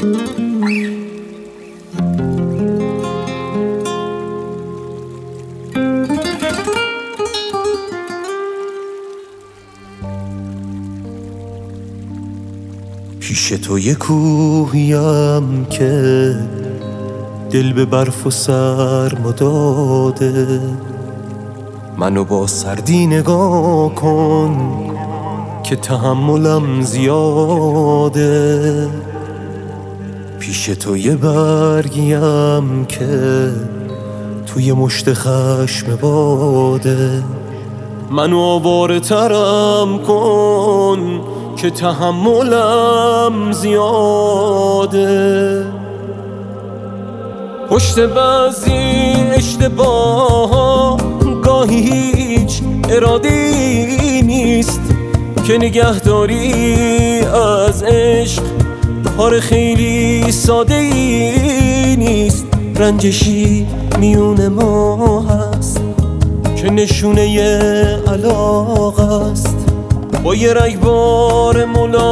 پیش تو یه کوهیم که دل به برف و سرما داده، منو با سردی نگاه کن که تحملم زیاده. پیش تو یه برگیم که توی مشت خشم باده، منو آواره ترم کن که تحملم زیاده. پشت بعضی اشتباه گاهی هیچ اراده‌ای نیست که نگهداری از عشق کار خیلی ساده‌ای نیست. رنجشی میون ما هست که نشونه علاقه است، با یه رگبار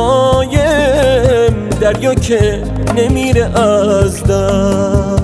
ملایم دریا که نمیره از دست.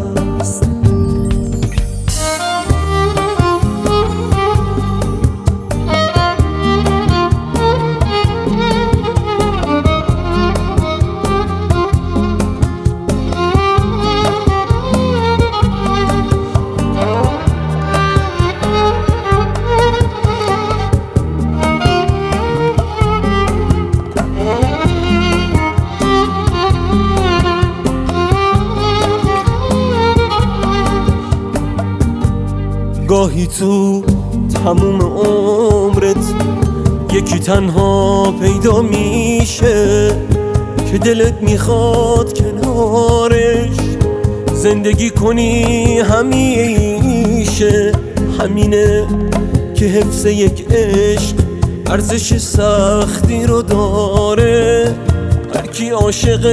گاهی تو تموم عمرت یکی تنها پیدا میشه که دلت میخواد کنارش زندگی کنی همیشه. همینه که حفظ یک عشق ارزش سختی رو داره. هر کی عاشق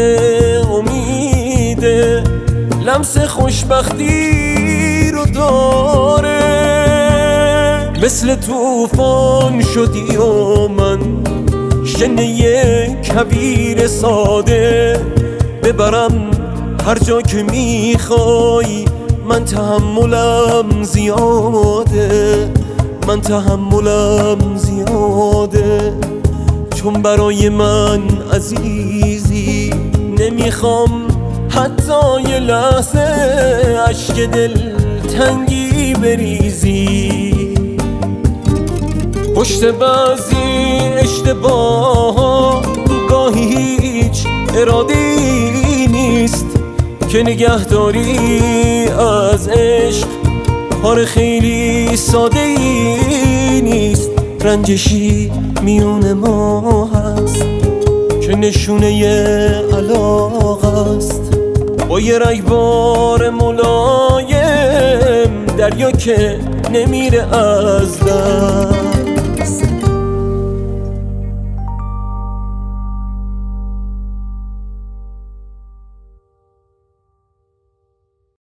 امیده لمس خوشبختی رو داره. مثل طوفان شدی و من شنه یک کویر ساده، ببرم هر جا که میخوای. من تحملم زیاده، من تحملم زیاده، چون برای من عزیزی نمیخوام حتی یه لحظه اشک دل تنگی بریزی. پشت بعضی اشتباه گاهی هیچ اراده‌ای نیست که نگهداری از عشق کار خیلی ساده‌ای نیست. رنجشی میون ما هست که نشونه علاقه است، با یه رگبار ملایم دریا که نمیره از دست.